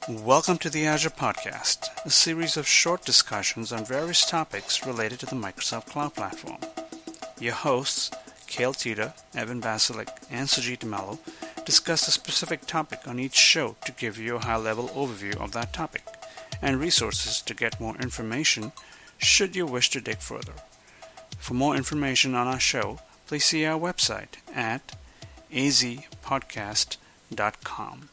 Welcome to the Azure Podcast, a series of short discussions on various topics related to the Microsoft Cloud Platform. Your hosts, Cale Tita, Evan Basilik, and Sujit DeMello, discuss a specific topic on each show to give you a high-level overview of that topic, and resources to get more information should you wish to dig further. For more information on our show, please see our website at azpodcast.com.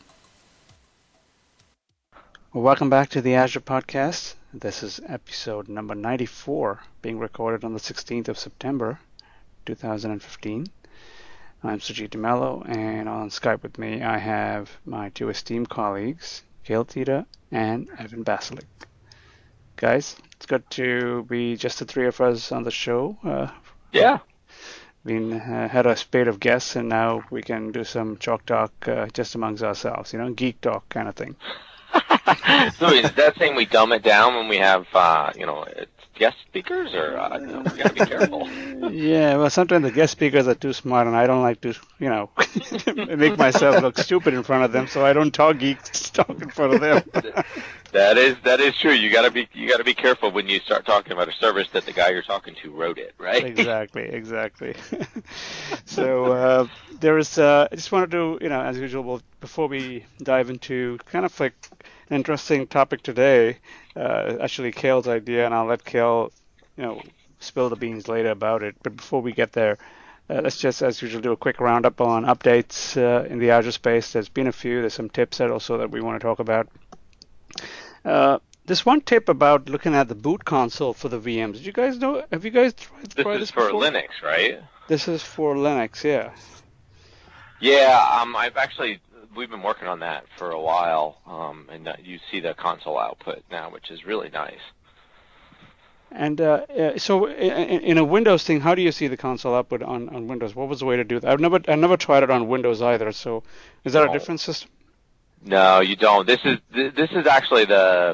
Welcome back to the Azure Podcast. This is episode number 94, being recorded on the 16th of September, 2015. I'm Sujit DeMello, and on Skype with me I have my two esteemed colleagues, Cale Tita and Evan Basilik. Guys, it's good to be just the three of us on the show. We had a spate of guests, and now we can do some chalk talk just amongst ourselves, geek talk kind of thing. So is that saying we dumb it down when we have, guest speakers, or we gotta be careful? Yeah, well, sometimes the guest speakers are too smart, and I don't like to, make myself look stupid in front of them, so I don't talk in front of them. That is true. You gotta be careful when you start talking about a service that the guy you're talking to wrote it, right? Exactly. So I just wanted to, as usual, before we dive into kind of like an interesting topic today, actually Cale's idea, and I'll let Cale, spill the beans later about it. But before we get there, let's just, as usual, do a quick roundup on updates in the Azure space. There's been a few. There's some tips that we want to talk about. There's one tip about looking at the boot console for the VMs. Did you guys know? Have you guys tried this before? This is for Linux, right? This is for Linux, yeah. Yeah, we've been working on that for a while, and you see the console output now, which is really nice. And so in a Windows thing, how do you see the console output on Windows? What was the way to do that? I never tried it on Windows either. So is that a different system? No, you don't. This is actually this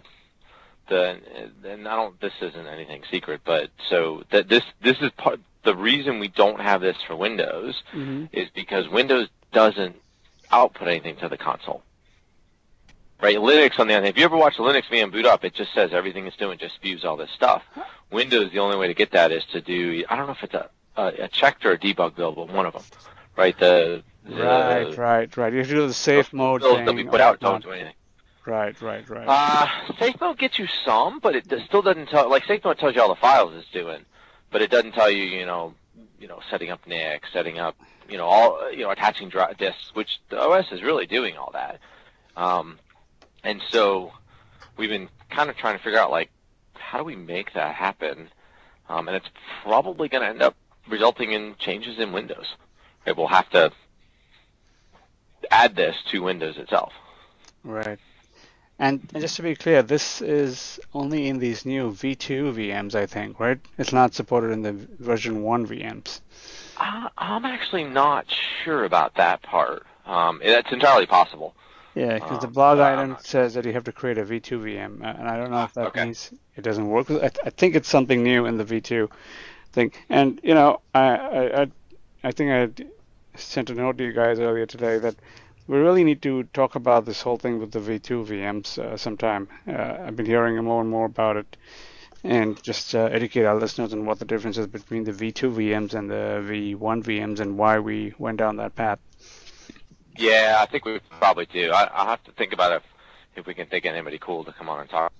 isn't anything secret, but so that this is part. The reason we don't have this for Windows is because Windows doesn't output anything to the console. Right? Linux, on the other hand, if you ever watch the Linux VM boot up, it just says everything it's doing, just spews all this stuff. Windows, the only way to get that is to do, I don't know if it's a checked or a debug build, but one of them. Right? Right. You have to do the safe mode thing. That we put out don't do anything. Right. Safe mode gets you some, but it still doesn't tell. Like safe mode tells you all the files it's doing, but it doesn't tell you, setting up NIC, setting up, attaching disks, which the OS is really doing all that. And so we've been kind of trying to figure out, how do we make that happen? And it's probably going to end up resulting in changes in Windows. Right? We'll have to add this to Windows itself. Right. And just to be clear, this is only in these new V2 VMs, I think, right? It's not supported in the version 1 VMs. I'm actually not sure about that part. It's entirely possible. Yeah, because the blog item says that you have to create a V2 VM, and I don't know if that means it doesn't work. I think it's something new in the V2 thing. And, I think I sent a note to you guys earlier today that we really need to talk about this whole thing with the V2 VMs sometime. I've been hearing more and more about it, and just educate our listeners on what the difference is between the V2 VMs and the V1 VMs and why we went down that path. Yeah, I think we probably do. I'll have to think about if we can think of anybody cool to come on and talk.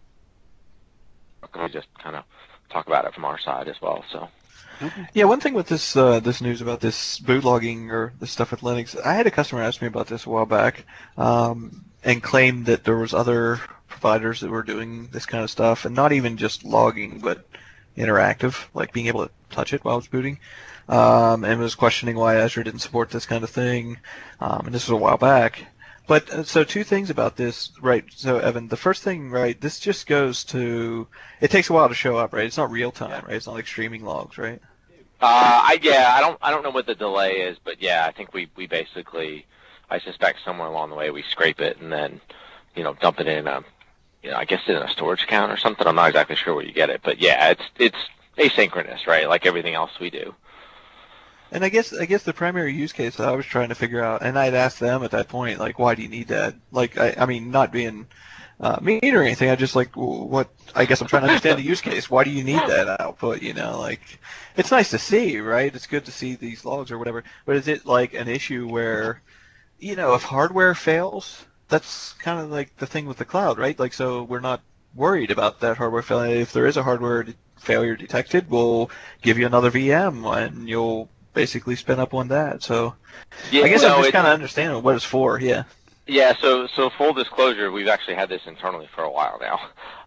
We just kind of talk about it from our side as well. So. Yeah, one thing with this news about this boot logging or this stuff with Linux, I had a customer ask me about this a while back, and claimed that there was other providers that were doing this kind of stuff, and not even just logging, but interactive, like being able to touch it while it's booting. And was questioning why Azure didn't support this kind of thing, and this was a while back. But so two things about this, right? So Evan, the first thing, right? This just goes to. It takes a while to show up, right? It's not real time, right? It's not like streaming logs, right? I don't know what the delay is, but yeah, I think we basically, I suspect somewhere along the way we scrape it and then, dump it in I guess in a storage account or something. I'm not exactly sure where you get it, but yeah, it's asynchronous, right? Like everything else we do. And I guess the primary use case that I was trying to figure out, and I'd asked them at that point, like, why do you need that? Like, I mean, not being mean or anything. I just like what I guess I'm trying to understand the use case. Why do you need that output? Like it's nice to see, right? It's good to see these logs or whatever. But is it like an issue where, if hardware fails, that's kind of like the thing with the cloud, right? Like, so we're not worried about that hardware failure. If there is a hardware failure detected, we'll give you another VM and you'll basically spin up on that. So Yeah, I guess I'm just kind of understanding what it's for. Yeah. Yeah, so full disclosure, we've actually had this internally for a while now.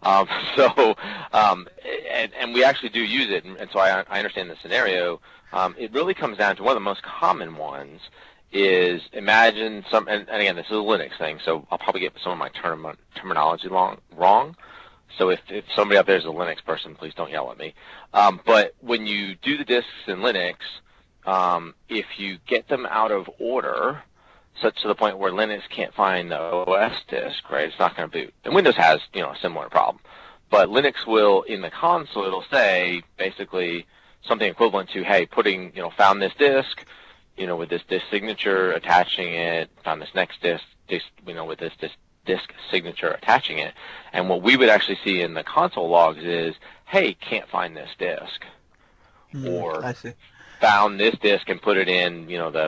And we actually do use it, and so I understand the scenario. It really comes down to one of the most common ones is imagine and again, this is a Linux thing, so I'll probably get some of my terminology wrong. So if somebody out there is a Linux person, please don't yell at me. But when you do the disks in Linux, if you get them out of order, such to the point where Linux can't find the OS disk, right? It's not going to boot. And Windows has, a similar problem. But Linux will, in the console, it'll say basically something equivalent to, hey, found this disk, with this disk signature attaching it, found this next disk, with this disk signature attaching it. And what we would actually see in the console logs is, hey, can't find this disk. Or I see. Found this disk and put it in,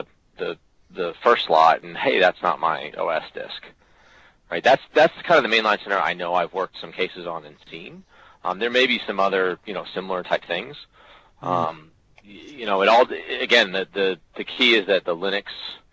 the first slot, and hey, that's not my OS disk, right? That's kind of the mainline scenario I know I've worked some cases on and seen. There may be some other, similar type things. It all, again, the key is that the Linux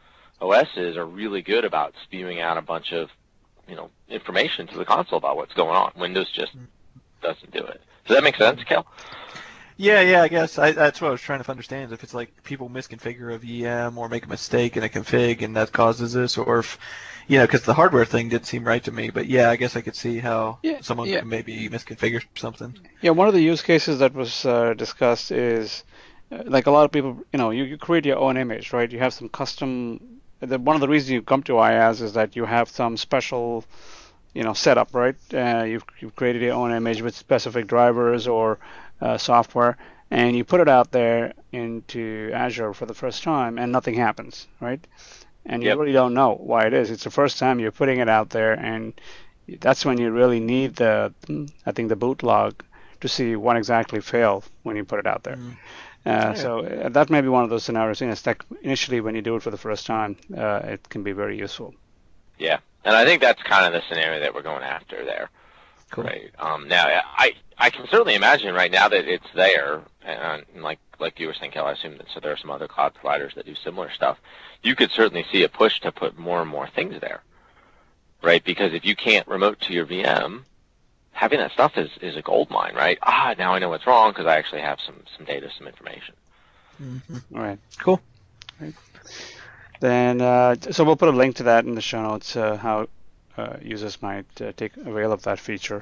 OSs are really good about spewing out a bunch of, information to the console about what's going on. Windows just doesn't do it. Does that make sense, Kel? Yeah, I guess that's what I was trying to understand. If it's like people misconfigure a VM or make a mistake in a config and that causes this, or if, because the hardware thing didn't seem right to me. But yeah, I guess I could see how someone can maybe misconfigure something. Yeah, one of the use cases that was discussed is, like a lot of people, you create your own image, right? You have some custom. One of the reasons you come to IaaS is that you have some special, setup, right? You've created your own image with specific drivers or software, and you put it out there into Azure for the first time, and nothing happens, right? And you really don't know why it is. It's the first time you're putting it out there, and that's when you really need the boot log to see what exactly failed when you put it out there. So that may be one of those scenarios. Initially, when you do it for the first time, it can be very useful. Yeah, and I think that's kind of the scenario that we're going after there. Cool. Right. Now, I can certainly imagine right now that it's there, and like you were saying, Kel, I assume that so there are some other cloud providers that do similar stuff. You could certainly see a push to put more and more things there, right? Because if you can't remote to your VM, having that stuff is a gold mine, right? Now I know what's wrong because I actually have some data, some information. Mm-hmm. All right. Cool. Right. Then, so we'll put a link to that in the show notes, how users might take avail of that feature.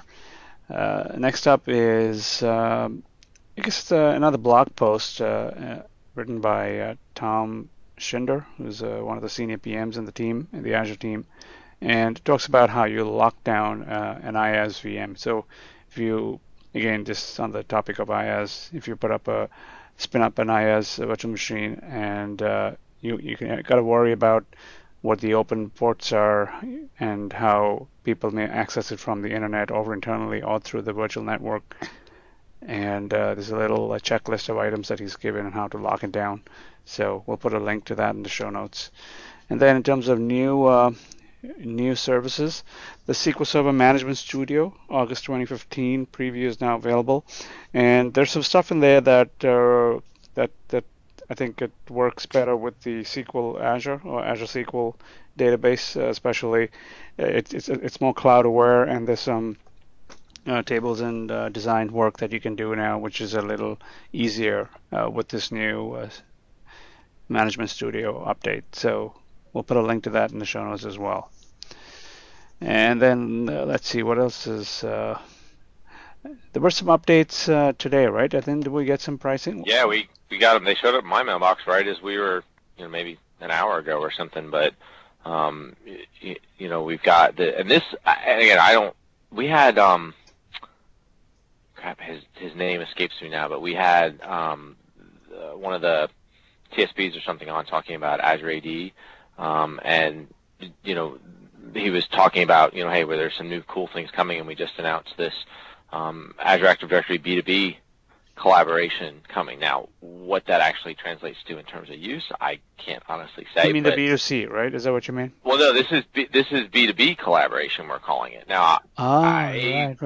Next up is, I guess it's another blog post written by Tom Schinder, who's one of the senior PMs in the Azure team, and talks about how you lock down an IaaS VM. So if you, again, just on the topic of IaaS, if you spin up an IaaS virtual machine, and you got to worry about what the open ports are and how people may access it from the internet over internally or through the virtual network. And there's a little checklist of items that he's given on how to lock it down. So we'll put a link to that in the show notes. And then in terms of new services, the SQL Server Management Studio, August 2015 preview is now available. And there's some stuff in there that I think it works better with the SQL Azure or Azure SQL database, especially. It's more cloud aware, and there's some tables and design work that you can do now, which is a little easier with this new Management Studio update. So we'll put a link to that in the show notes as well. And then let's see what else is. There were some updates today, right? I think did we get some pricing? Yeah, we got them. They showed up in my mailbox right as we were, maybe an hour ago or something. But we've got and again, we had crap. His name escapes me now, but we had one of the TSPs or something on talking about Azure AD, and he was talking about hey, where there's some new cool things coming, and we just announced this Azure Active Directory B2B collaboration coming. Now, what that actually translates to in terms of use, I can't honestly say. You mean the B2C, right? Is that what you mean? Well, no, this is B2B collaboration. We're calling it now. Right.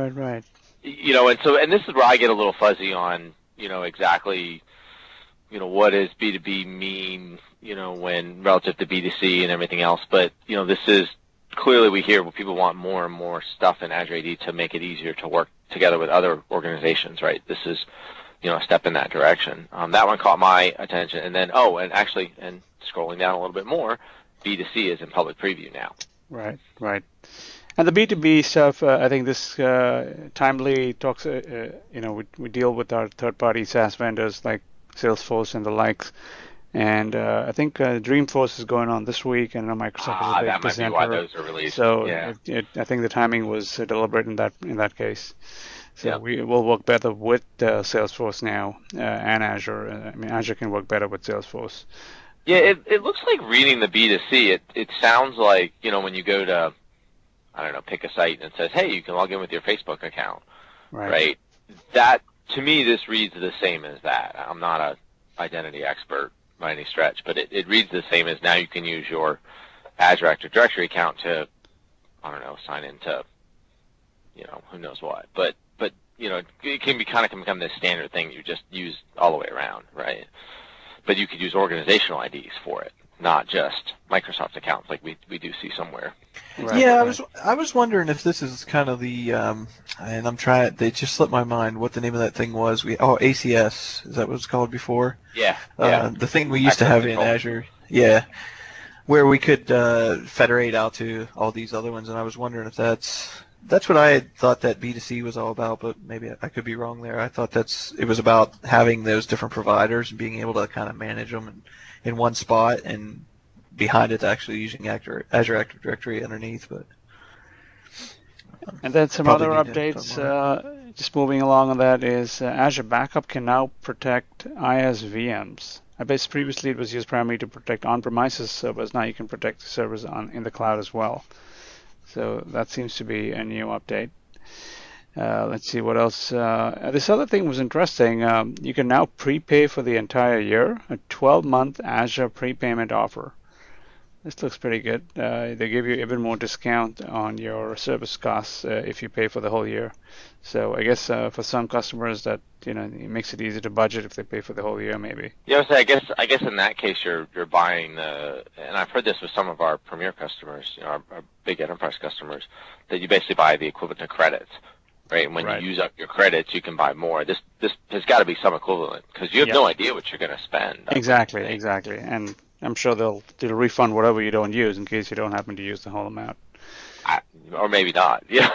And this is where I get a little fuzzy on exactly what does B2B mean when relative to B2C and everything else. But this is clearly, we hear people want more and more stuff in Azure AD to make it easier to work together with other organizations, right? This is a step in that direction. That one caught my attention, and then and scrolling down a little bit more, B2C is in public preview now. Right. And the B2B stuff, I think this timely talks. We deal with our third-party SaaS vendors like Salesforce and the likes, and I think Dreamforce is going on this week, and Microsoft is a big that might presenter. be why those are released. So yeah. I think the timing was deliberate in that case. So we will work better with Salesforce now and Azure. I mean, Azure can work better with Salesforce. Yeah, it looks like reading the B2C. It sounds like when you go to, I don't know, pick a site and it says, hey, you can log in with your Facebook account, right? That, to me, this reads the same as that. I'm not an identity expert by any stretch, but it reads the same as now you can use your Azure Active Directory account to, I don't know, sign into, who knows what. But it can become this standard thing you just use all the way around, right? But you could use organizational IDs for it, not just Microsoft accounts like we do see somewhere. Right. Yeah, I was wondering if this is kind of the and I'm trying. They just slipped my mind what the name of that thing was. ACS, is that what it was called before? Yeah. The thing we used to have in Azure. Yeah. Where we could federate out to all these other ones, and I was wondering if that's what I had thought that B2C was all about, but maybe I could be wrong there. I thought it was about having those different providers and being able to kind of manage them in one spot, and behind it actually using Azure Active Directory underneath. But and then some other updates, just moving along on that, is Azure Backup can now protect IaaS VMs. I guess previously it was used primarily to protect on-premises servers. Now you can protect the servers in the cloud as well. So that seems to be a new update. Let's see what else. This other thing was interesting. You can now prepay for the entire year, a 12-month Azure prepayment offer. This looks pretty good. They give you even more discount on your service costs if you pay for the whole year. So I guess for some customers that it makes it easy to budget if they pay for the whole year, maybe. Yeah, I guess in that case you're buying and I've heard this with some of our premier customers, our big enterprise customers, that you basically buy the equivalent of credits, right? And when you use up your credits, you can buy more. This has got to be some equivalent because you have no idea what you're going to spend. Exactly, and I'm sure they'll refund whatever you don't use in case you don't happen to use the whole amount. Or maybe not. Yeah.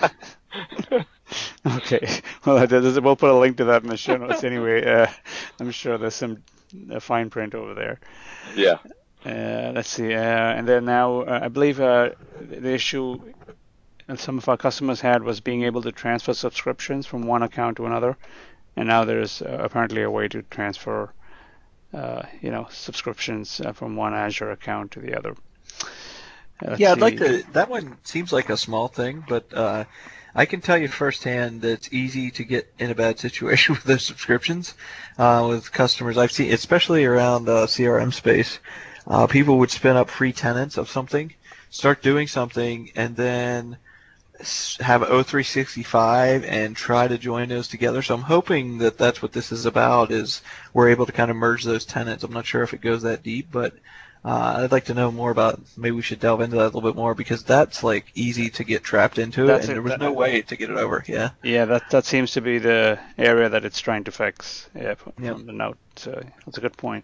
Okay. Well, we'll put a link to that in the show notes anyway. I'm sure there's some fine print over there. Yeah. Let's see. And then now, I believe the issue that some of our customers had was being able to transfer subscriptions from one account to another. And now there's apparently a way to transfer subscriptions from one Azure account to the other. I'd like to. That one seems like a small thing, but I can tell you firsthand that it's easy to get in a bad situation with those subscriptions with customers. I've seen, especially around CRM space, people would spin up free tenants of something, start doing something, and then have O365 and try to join those together. So I'm hoping that that's what this is about, is we're able to kind of merge those tenants. I'm not sure if it goes that deep, but I'd like to know more about, maybe we should delve into that a little bit more, because that's like easy to get trapped into and there was no way to get it over. Yeah, that seems to be the area that it's trying to fix from the note. So that's a good point.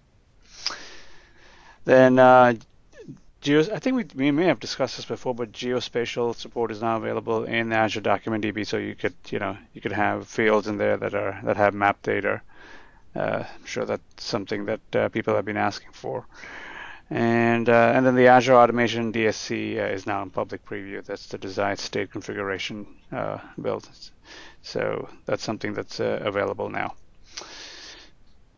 Then I think we may have discussed this before, but geospatial support is now available in Azure Document DB, so you could have fields in there that have map data. I'm sure that's something that people have been asking for. And then the Azure Automation DSC is now in public preview. That's the desired state configuration build. So that's something that's available now. Okay,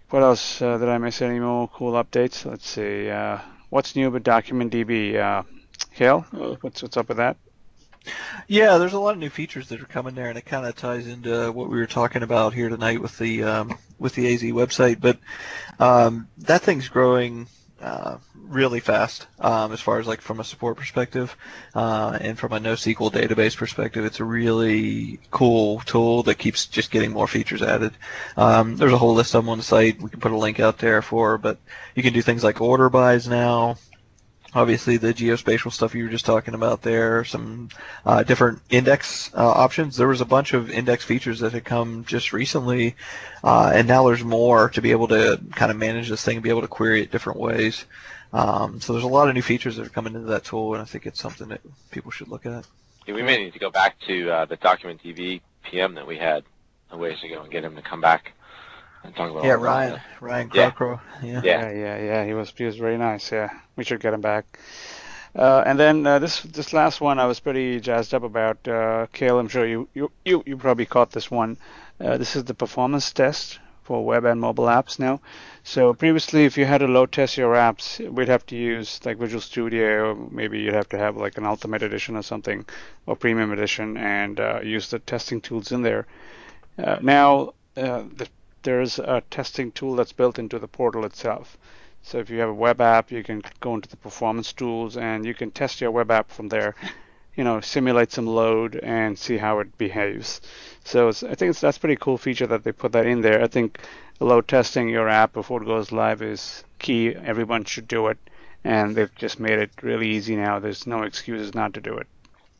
What else did I miss? Any more cool updates? Let's see. What's new with DocumentDB? Kale, what's up with that? Yeah, there's a lot of new features that are coming there, and it kind of ties into what we were talking about here tonight with the AZ website. But that thing's growing really fast as far as like from a support perspective and from a NoSQL database perspective. It's a really cool tool that keeps just getting more features added. There's a whole list of them on the site. We can put a link out there but you can do things like order bys now. Obviously, the geospatial stuff you were just talking about there, some different index options. There was a bunch of index features that had come just recently, and now there's more to be able to kind of manage this thing and be able to query it different ways. So there's a lot of new features that are coming into that tool, and I think it's something that people should look at. Yeah, we may need to go back to the DocumentDB PM that we had a ways ago and get him to come back and talk about Ryan Crocrow. Yeah. He was very nice. Yeah, we should get him back. And then this last one I was pretty jazzed up about. Kale, I'm sure you probably caught this one. This is the performance test for web and mobile apps now. So previously, if you had to load test your apps, we'd have to use like Visual Studio. Maybe you'd have to have like an Ultimate Edition or something, or Premium Edition, and use the testing tools in there. Now there's a testing tool that's built into the portal itself. So if you have a web app, you can go into the performance tools and you can test your web app from there, simulate some load and see how it behaves. So I think that's a pretty cool feature that they put that in there. I think load testing your app before it goes live is key. Everyone should do it, and they've just made it really easy now. There's no excuses not to do it.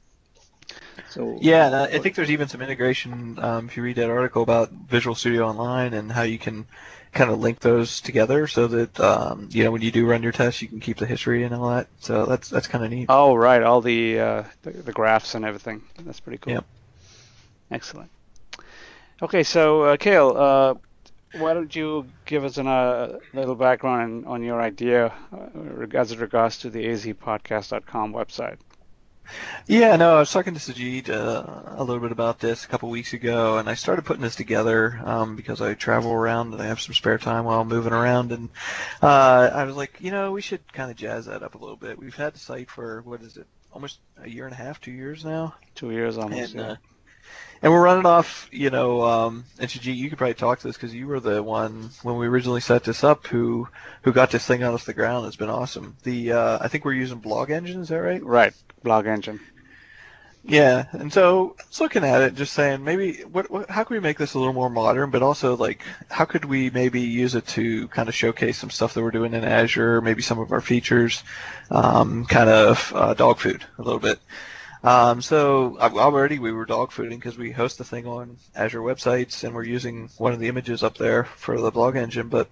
So yeah, I think there's even some integration if you read that article about Visual Studio Online and how you can kind of link those together so that when you do run your tests, you can keep the history and all that. So that's kind of neat. Oh, right, all the graphs and everything. That's pretty cool. Yep. Excellent. Okay, so Kale, why don't you give us a little background on your idea as it regards to the azpodcast.com website? Yeah, no, I was talking to Sajid a little bit about this a couple weeks ago, and I started putting this together because I travel around and I have some spare time while I'm moving around, and I was like, we should kind of jazz that up a little bit. We've had the site for, almost a year and a half, 2 years now? 2 years almost, and, yeah. And we're running off, and Sajid, you could probably talk to this because you were the one when we originally set this up who got this thing off the ground. It's been awesome. I think we're using Blog Engine, is that right? Right, Blog Engine. Yeah, and so I was looking at it, just saying maybe how could we make this a little more modern, but also like how could we maybe use it to kind of showcase some stuff that we're doing in Azure, maybe some of our features, kind of dog food a little bit. So already we were dog fooding because we host the thing on Azure websites and we're using one of the images up there for the Blog Engine. But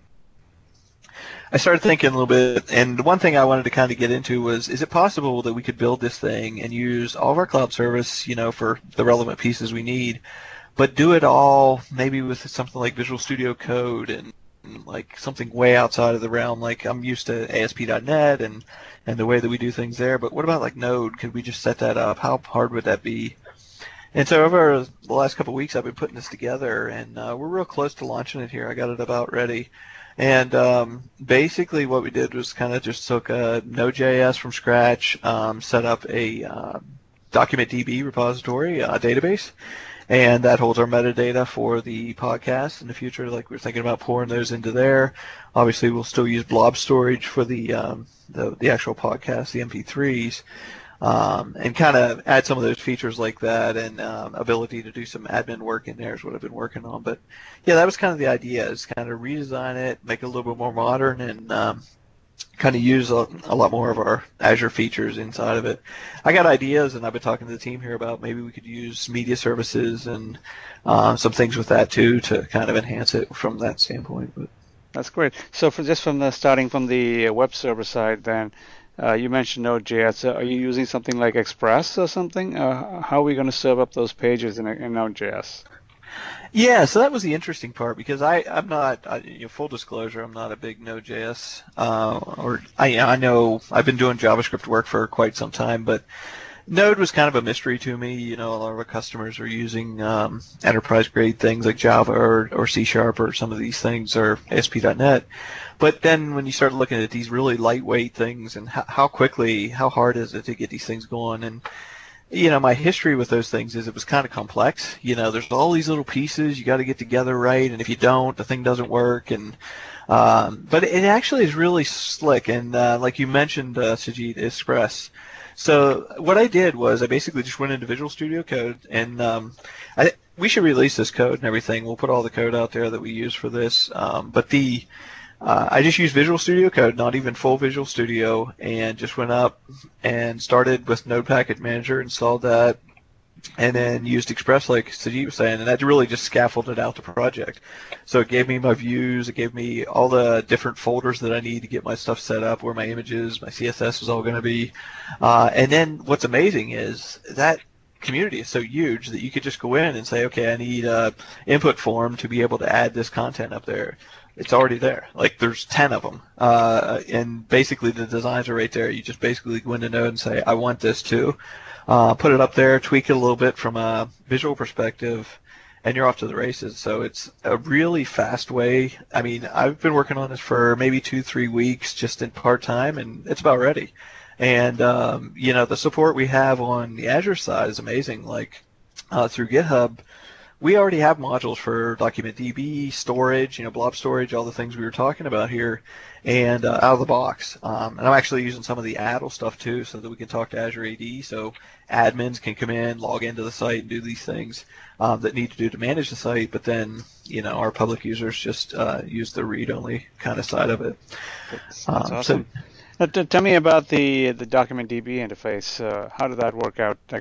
I started thinking a little bit, and the one thing I wanted to kind of get into was, is it possible that we could build this thing and use all of our cloud service, for the relevant pieces we need, but do it all maybe with something like Visual Studio Code and like something way outside of the realm? Like I'm used to ASP.NET and the way that we do things there, but what about like Node? Could we just set that up? How hard would that be? And so over the last couple of weeks, I've been putting this together, and we're real close to launching it here. I got it about ready. And basically what we did was kind of just took Node.js from scratch, set up a DocumentDB repository database, and that holds our metadata for the podcast in the future. Like we're thinking about pouring those into there. Obviously, we'll still use blob storage for the actual podcast, the MP3s, and kind of add some of those features like that, and ability to do some admin work in there is what I've been working on. But yeah, that was kind of the idea, is kind of redesign it, make it a little bit more modern, and kind of use a lot more of our Azure features inside of it. I got ideas, and I've been talking to the team here about maybe we could use media services and some things with that too to kind of enhance it from that standpoint. But that's great. So starting from the web server side, then you mentioned Node.js. Are you using something like Express or something? How are we going to serve up those pages in Node.js? Yeah, so that was the interesting part, because I'm not, full disclosure, I'm not a big Node.js, I know I've been doing JavaScript work for quite some time, but Node was kind of a mystery to me. You know, a lot of our customers are using enterprise-grade things like Java or C# or some of these things, or ASP.NET. But then when you start looking at these really lightweight things and how hard is it to get these things going? And, you know, my history with those things is it was kind of complex. You know, there's all these little pieces you got to get together right, and if you don't, the thing doesn't work. And but it actually is really slick. And like you mentioned, Sajid, Express. So what I did was I basically just went into Visual Studio Code, and we should release this code and everything. We'll put all the code out there that we use for this. But I just used Visual Studio Code, not even full Visual Studio, and just went up and started with Node Package Manager, installed that, and then used Express like Sajid was saying, and that really just scaffolded out the project. So it gave me my views, it gave me all the different folders that I need to get my stuff set up, where my images, my CSS was all going to be. And then what's amazing is that community is so huge that you could just go in and say, okay, I need an input form to be able to add this content up there. It's already there. Like, there's 10 of them. And basically the designs are right there. You just basically go into Node and say, I want this too. Put it up there, tweak it a little bit from a visual perspective, and you're off to the races. So it's a really fast way. I mean, I've been working on this for maybe 2-3 weeks just in part-time, and it's about ready. And, you know, the support we have on the Azure side is amazing. Like, through GitHub, we already have modules for DocumentDB, storage, you know, blob storage, all the things we were talking about here, and out of the box. And I'm actually using some of the ADL stuff too, so that we can talk to Azure AD, so admins can come in, log into the site, and do these things that need to do to manage the site. But then, you know, our public users just use the read-only kind of side of it. That's awesome. Now, tell me about the DocumentDB interface. How did that work out? Like,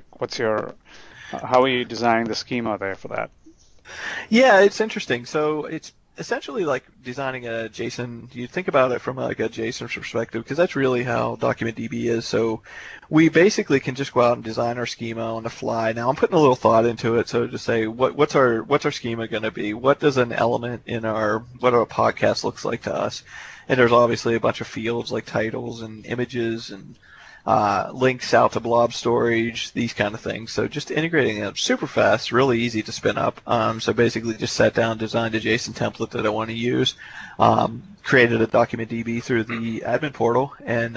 how are you designing the schema there for that? Yeah, it's interesting. So it's essentially like designing a JSON. You think about it from like a JSON perspective, because that's really how DocumentDB is. So we basically can just go out and design our schema on the fly. Now I'm putting a little thought into it. So to say, what's our schema going to be? What does an element in what our podcast looks like to us? And there's obviously a bunch of fields like titles and images and links out to blob storage, these kind of things. So just integrating it super fast, really easy to spin up. So basically just sat down, designed a JSON template that I want to use, created a DocumentDB through the admin portal, and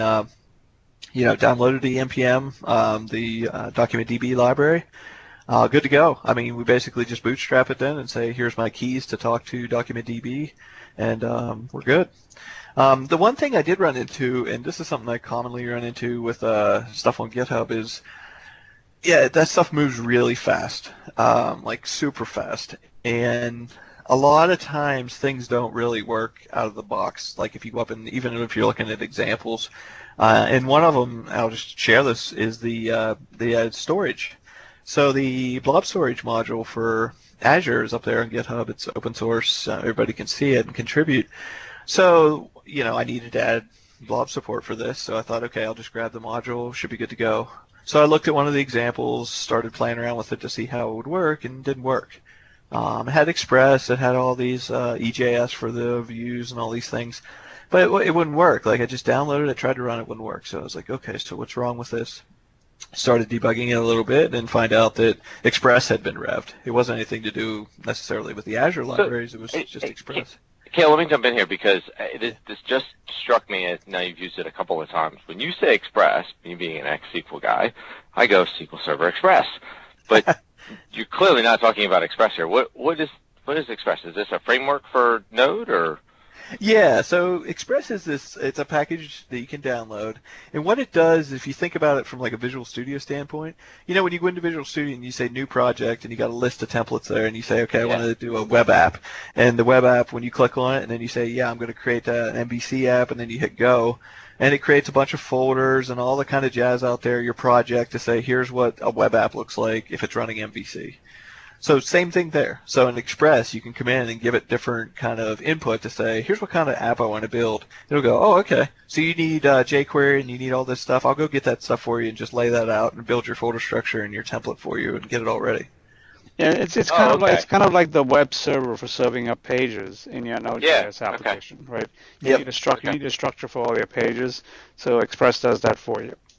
you know, downloaded the NPM, the DocumentDB library. Good to go. I mean, we basically just bootstrap it then and say, here's my keys to talk to DocumentDB, and we're good. The one thing I did run into, and this is something I commonly run into with stuff on GitHub, is, yeah, that stuff moves really fast, like super fast. And a lot of times things don't really work out of the box. Like if you go up and even if you're looking at examples, and one of them, I'll just share this, is the storage. So the blob storage module for Azure is up there on GitHub. It's open source. Everybody can see it and contribute. So, you know, I needed to add blob support for this, so I thought, okay, I'll just grab the module, should be good to go. So I looked at one of the examples, started playing around with it to see how it would work, and it didn't work. It had Express, it had all these EJS for the views and all these things, but it wouldn't work. Like, I just downloaded it, tried to run it, wouldn't work. So I was like, okay, so what's wrong with this? Started debugging it a little bit and find out that Express had been revved. It wasn't anything to do necessarily with the Azure libraries, it was just Express. Okay, let me jump in here because this just struck me as, now you've used it a couple of times. When you say Express, me being an ex-SQL guy, I go SQL Server Express. But you're clearly not talking about Express here. What is Express? Is this a framework for Node or? Yeah, so Express is it's a package that you can download. And what it does, if you think about it from like a Visual Studio standpoint, you know, when you go into Visual Studio and you say new project and you got a list of templates there and you say, okay, I want to do a web app. And the web app, when you click on it and then you say, yeah, I'm going to create an MVC app, and then you hit go, and it creates a bunch of folders and all the kind of jazz out there, your project, to say, here's what a web app looks like if it's running MVC. So same thing there. So in Express, you can come in and give it different kind of input to say, here's what kind of app I want to build. It'll go, oh, okay. So you need jQuery and you need all this stuff. I'll go get that stuff for you and just lay that out and build your folder structure and your template for you and get it all ready. Yeah, it's kind of like the web server for serving up pages in your Node.js application, right? You need a structure for all your pages. So Express does that for you.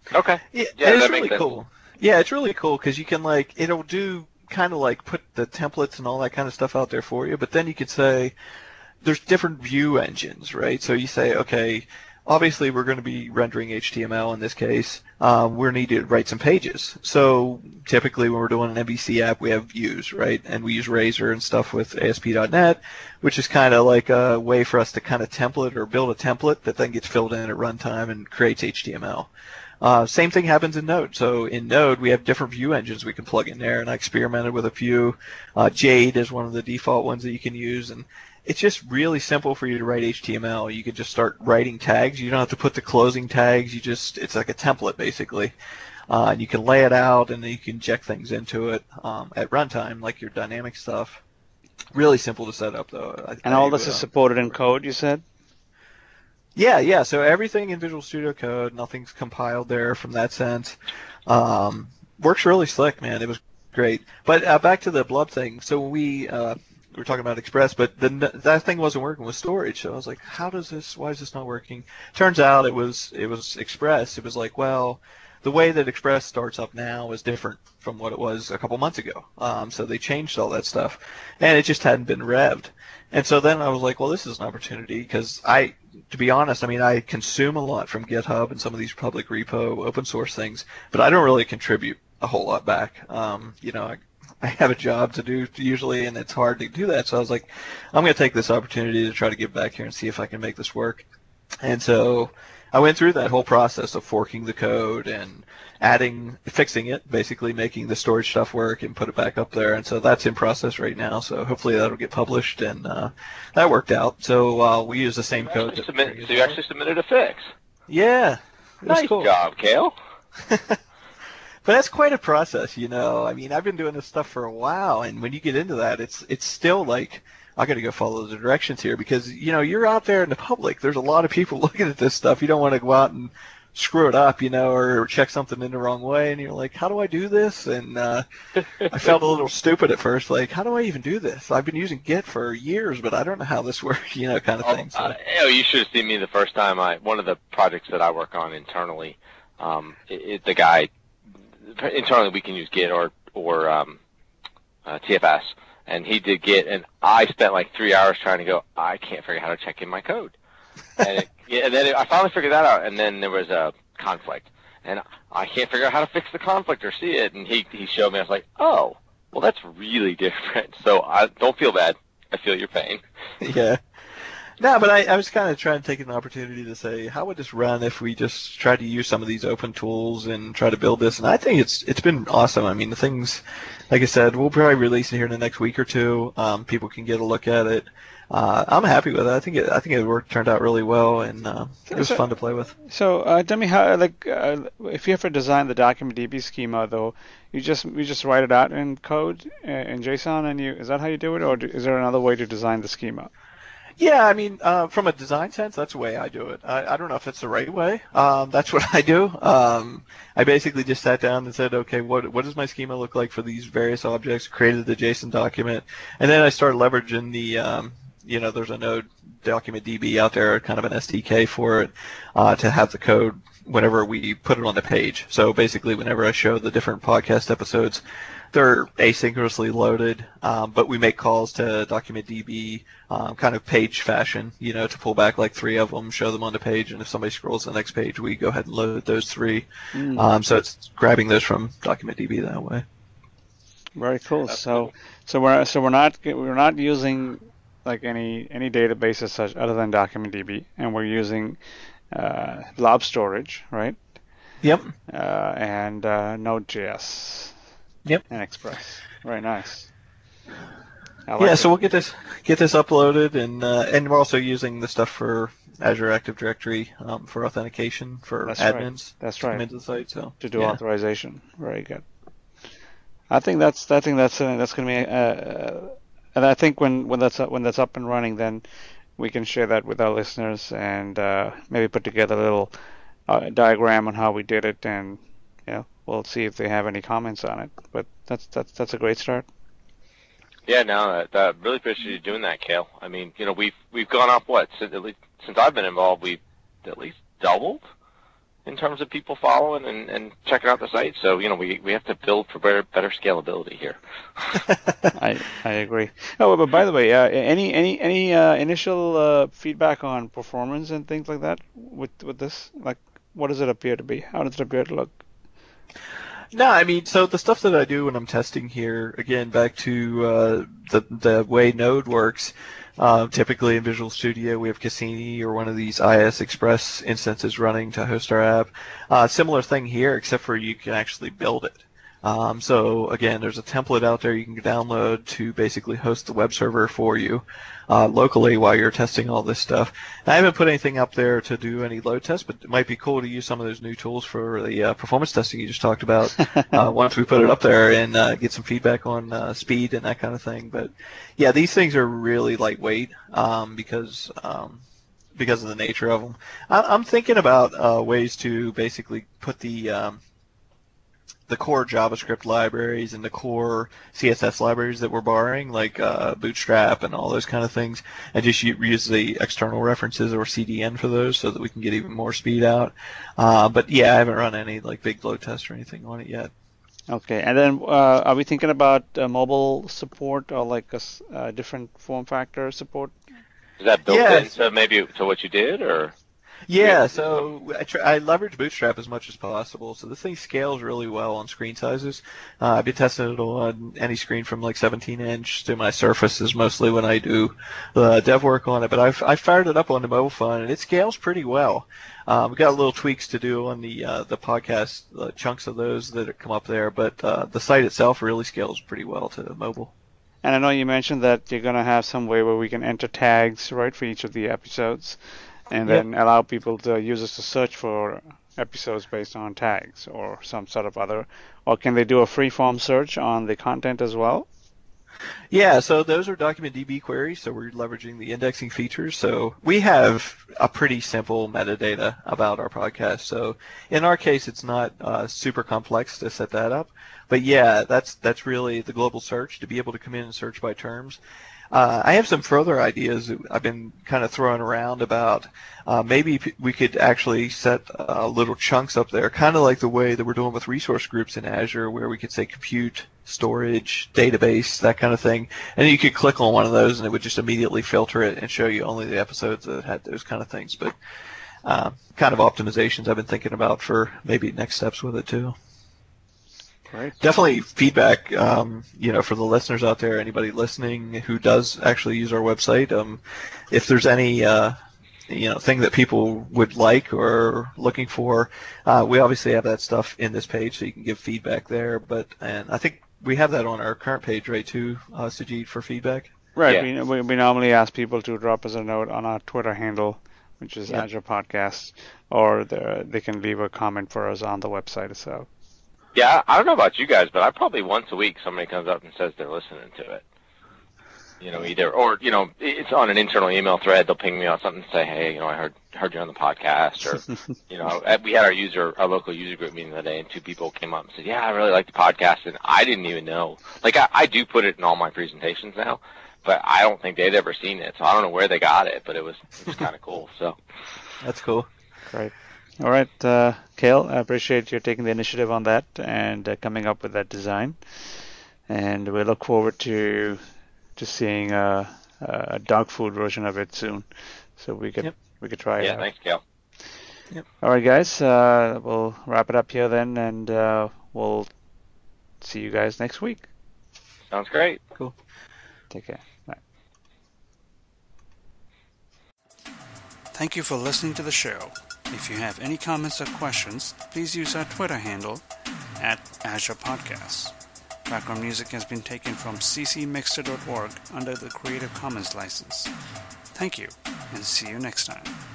Okay. Yeah, Yeah, and that it's makes really sense. cool. Yeah, it's really cool because you can like it'll do kind of like put the templates and all that kind of stuff out there for you, but then you could say there's different view engines, right? So you say, okay, obviously we're going to be rendering HTML in this case. We're need to write some pages. So typically when we're doing an MVC app, we have views, right? And we use Razor and stuff with ASP.NET, which is kind of like a way for us to kind of template or build a template that then gets filled in at runtime and creates HTML. Same thing happens in Node. So in Node, we have different view engines we can plug in there, and I experimented with a few. Jade is one of the default ones that you can use, and it's just really simple for you to write HTML. You can just start writing tags. You don't have to put the closing tags. It's like a template basically. And you can lay it out, and then you can inject things into it at runtime, like your dynamic stuff. Really simple to set up, though. And all this is supported in code, you said? Yeah. So everything in Visual Studio Code, nothing's compiled there from that sense. Works really slick, man. It was great. But back to the Blub thing. So we were talking about Express, but that thing wasn't working with storage. So I was like, why is this not working? Turns out it was Express. It was like, well, the way that Express starts up now is different from what it was a couple months ago. So they changed all that stuff, and it just hadn't been revved. And so then I was like, well, this is an opportunity because to be honest, I mean, I consume a lot from GitHub and some of these public repo open source things, but I don't really contribute a whole lot back. I have a job to do usually, and it's hard to do that. So I was like, I'm going to take this opportunity to try to get back here and see if I can make this work. And so I went through that whole process of forking the code and fixing it, basically making the storage stuff work and put it back up there. And so that's in process right now. So hopefully that'll get published, and that worked out. So we use the same code. So you actually submitted a fix. Yeah. Nice cool. job, Kale. But that's quite a process, I mean, I've been doing this stuff for a while, and when you get into that, it's still like, I got to go follow the directions here because, you're out there in the public. There's a lot of people looking at this stuff. You don't want to go out and screw it up, or check something in the wrong way, and you're like, how do I do this? And I felt a little stupid at first, like, how do I even do this? I've been using Git for years, but I don't know how this works, kind of thing. So. You should have seen me the first time. One of the projects that I work on internally, the guy, internally we can use Git or TFS, and he did Git, and I spent like 3 hours trying to go, I can't figure out how to check in my code. And then I finally figured that out, and then there was a conflict, and I can't figure out how to fix the conflict or see it, and he showed me. I was like, oh, well, that's really different. So I don't feel bad. I feel your pain. Yeah. No, but I was kind of trying to take an opportunity to say, how would this run if we just try to use some of these open tools and try to build this? And I think it's been awesome. I mean, the things, like I said, we'll probably release it here in the next week or two. People can get a look at it. I'm happy with it. I think it turned out really well, and it was fun to play with. So tell me how, if you ever design the DocumentDB schema, though, you just write it out in code in JSON, and is that how you do it, or is there another way to design the schema? Yeah, I mean, from a design sense, that's the way I do it. I don't know if it's the right way. That's what I do. I basically just sat down and said, okay, what does my schema look like for these various objects? Created the JSON document, and then I started leveraging the, there's a Node DocumentDB out there, kind of an SDK for it, to have the code whenever we put it on the page. So basically, whenever I show the different podcast episodes, they're asynchronously loaded, but we make calls to DocumentDB, kind of page fashion, to pull back like 3 of them, show them on the page, and if somebody scrolls to the next page, we go ahead and load those 3. So it's grabbing those from DocumentDB that way. Very cool. So we're not using like any database as such other than DocumentDB, and we're using blob storage, right? Yep. And Node.js. Yep. And Express. Very nice. So we'll get this uploaded, and we're also using the stuff for Azure Active Directory for authentication for admins. That's right. To come into the site, so to do authorization. Very good. I think that's going to be and I think when that's up and running, then we can share that with our listeners and maybe put together a little diagram on how we did it, and we'll see if they have any comments on it. But that's a great start. Yeah, no, I really appreciate you doing that, Kale. I mean, we've gone up since I've been involved, we've at least doubled in terms of people following and checking out the site. So, we have to build for better scalability here. I agree. Oh, but by the way, any initial feedback on performance and things like that with this? Like, what does it appear to be? How does it appear to look? No, I mean, so the stuff that I do when I'm testing here, again, back to the way Node works, typically in Visual Studio we have Cassini or one of these IIS Express instances running to host our app. Similar thing here, except for you can actually build it. So again, there's a template out there you can download to basically host the web server for you locally while you're testing all this stuff. I haven't put anything up there to do any load tests, but it might be cool to use some of those new tools for the performance testing you just talked about once we put it up there and get some feedback on speed and that kind of thing. But yeah, these things are really lightweight because of the nature of them. I'm thinking about ways to basically put the core JavaScript libraries and the core CSS libraries that we're borrowing, like Bootstrap and all those kind of things, and just use the external references or CDN for those so that we can get even more speed out. But yeah, I haven't run any like big load tests or anything on it yet. Okay, and then are we thinking about mobile support or like a different form factor support? Is that built into maybe to what you did, or? Yeah, so I leverage Bootstrap as much as possible. So this thing scales really well on screen sizes. I've been testing it on any screen from like 17-inch to my Surfaces mostly when I do dev work on it. But I've fired it up on the mobile phone, and it scales pretty well. We've got little tweaks to do on the podcast chunks of those that come up there, but the site itself really scales pretty well to mobile. And I know you mentioned that you're going to have some way where we can enter tags, right, for each of the episodes. And then allow people users to search for episodes based on tags or some sort of other, or can they do a free-form search on the content as well? Yeah, so those are DocumentDB queries, so we're leveraging the indexing features. So we have a pretty simple metadata about our podcast. So in our case, it's not super complex to set that up. But yeah, that's really the global search, to be able to come in and search by terms. I have some further ideas that I've been kind of throwing around about maybe we could actually set little chunks up there, kind of like the way that we're doing with resource groups in Azure, where we could say compute, storage, database, that kind of thing. And you could click on one of those and it would just immediately filter it and show you only the episodes that had those kind of things. But kind of optimizations I've been thinking about for maybe next steps with it too. Right. Definitely feedback, for the listeners out there, anybody listening who does actually use our website, if there's any, thing that people would like or looking for, we obviously have that stuff in this page, so you can give feedback there. And I think we have that on our current page, right, too, Sajid, for feedback? Right. Yeah. We normally ask people to drop us a note on our Twitter handle, which is Azure Podcasts, or they can leave a comment for us on the website itself. Yeah, I don't know about you guys, but I probably once a week somebody comes up and says they're listening to it. It's on an internal email thread. They'll ping me on something and say, hey, I heard you on the podcast, or, we had our local user group meeting the other day, and 2 people came up and said, yeah, I really like the podcast, and I didn't even know. Like, I do put it in all my presentations now, but I don't think they'd ever seen it, so I don't know where they got it, but it was kind of cool. So that's cool. Great. All right, Cale, I appreciate you taking the initiative on that and coming up with that design. And we look forward to seeing a dog food version of it soon, so we could try it out. Yeah, thanks, Cale. Yep. All right, guys, we'll wrap it up here then, and we'll see you guys next week. Sounds great. Cool. Take care. Bye. Thank you for listening to the show. If you have any comments or questions, please use our Twitter handle @AzurePodcasts. Background music has been taken from ccmixter.org under the Creative Commons license. Thank you, and see you next time.